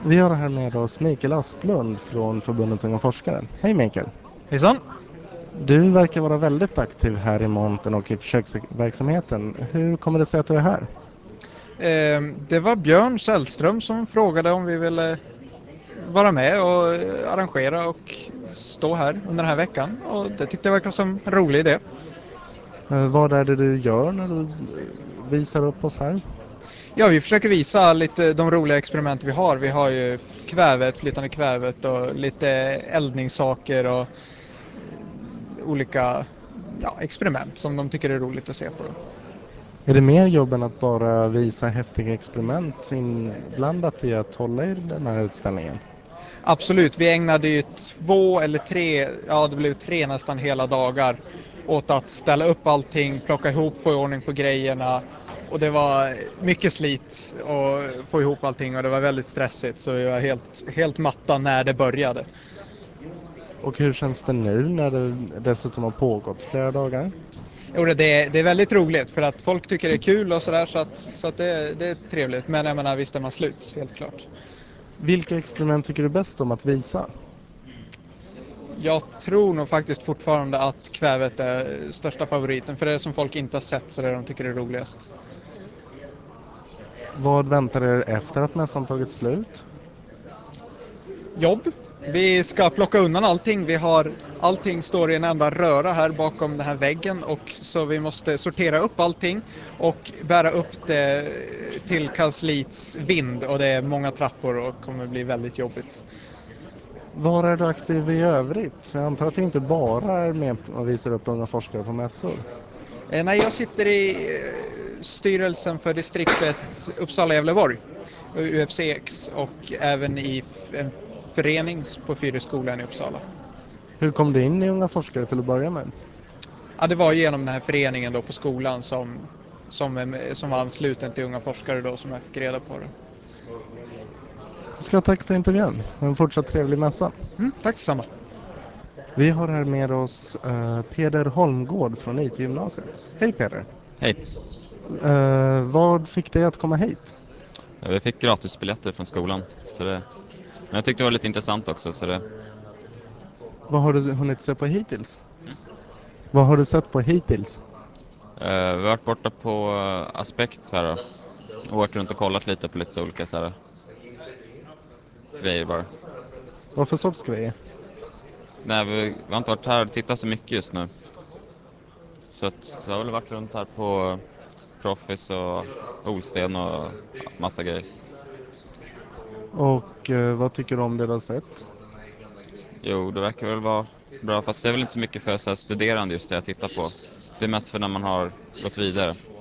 Vi har här med oss Mikael Asplund från Förbundet Unga Forskare. Hej Mikael! Hejsan! Du verkar vara väldigt aktiv här i Monten och i försöksverksamheten. Hur kommer det sig att du är här? Det var Björn Sällström som frågade om vi ville vara med och arrangera och stå här under den här veckan. Och det tyckte jag verkar som en rolig idé. Vad är det du gör när du visar upp oss här? Ja, vi försöker visa lite de roliga experiment vi har. Vi har ju kvävet, flytande kvävet och lite eldningssaker och olika experiment som de tycker är roligt att se på. Är det mer jobb än att bara visa häftiga experiment inblandat i att hålla i den här utställningen? Absolut, vi ägnade ju 2 eller 3, det blev 3 nästan hela dagar åt att ställa upp allting, plocka ihop, få i ordning på grejerna. Och det var mycket slit att få ihop allting och det var väldigt stressigt, så vi var helt matta när det började. Och hur känns det nu när det dessutom har pågått flera dagar? Jo, det är väldigt roligt för att folk tycker det är kul och sådär, så att det är trevligt. Men jag menar, visst är man slut, helt klart. Vilka experiment tycker du bäst om att visa? Jag tror nog faktiskt fortfarande att kvävet är största favoriten. För det är som folk inte har sett, så det är de tycker är roligast. Vad väntar er efter att mässan tagit slut? Jobb. Vi ska plocka undan allting. Allting står i en enda röra här bakom den här väggen. Och så vi måste sortera upp allting och bära upp det till kansliets vind. Och det är många trappor och kommer bli väldigt jobbigt. Var är du aktiv i övrigt? Jag antar att du inte bara är med och visar upp unga forskare på mässor. Nej, jag sitter i styrelsen för distriktet Uppsala-Gävleborg, UFCX, och även i en förening på Fyreskolan i Uppsala. Hur kom du in i unga forskare till att börja med? Ja, det var genom den här föreningen då på skolan som var ansluten till unga forskare då, som jag fick reda på det. Ska tack för intervjun. En fortsatt trevlig mässa. Tack detsamma. Vi har här med oss Peder Holmgård från IT-gymnasiet. Hej Peder. Hej. Vad fick dig att komma hit? Ja, vi fick gratisbiljetter från skolan. Men jag tyckte det var lite intressant också. Vad har du hunnit se på hittills? Vad har du sett på hittills? Vi har varit borta på Aspekt här då, och varit runt och kollat lite på lite olika så här grejer bara. Vad för sorts grejer? Nej, vi har inte varit här och tittat så mycket just nu. Så jag har väl varit runt här på Profis och Olsten och massa grejer. Och vad tycker du om det du har sett? Jo, det verkar väl vara bra, fast det är väl inte så mycket för så här studerande just det jag tittar på. Det är mest för när man har gått vidare.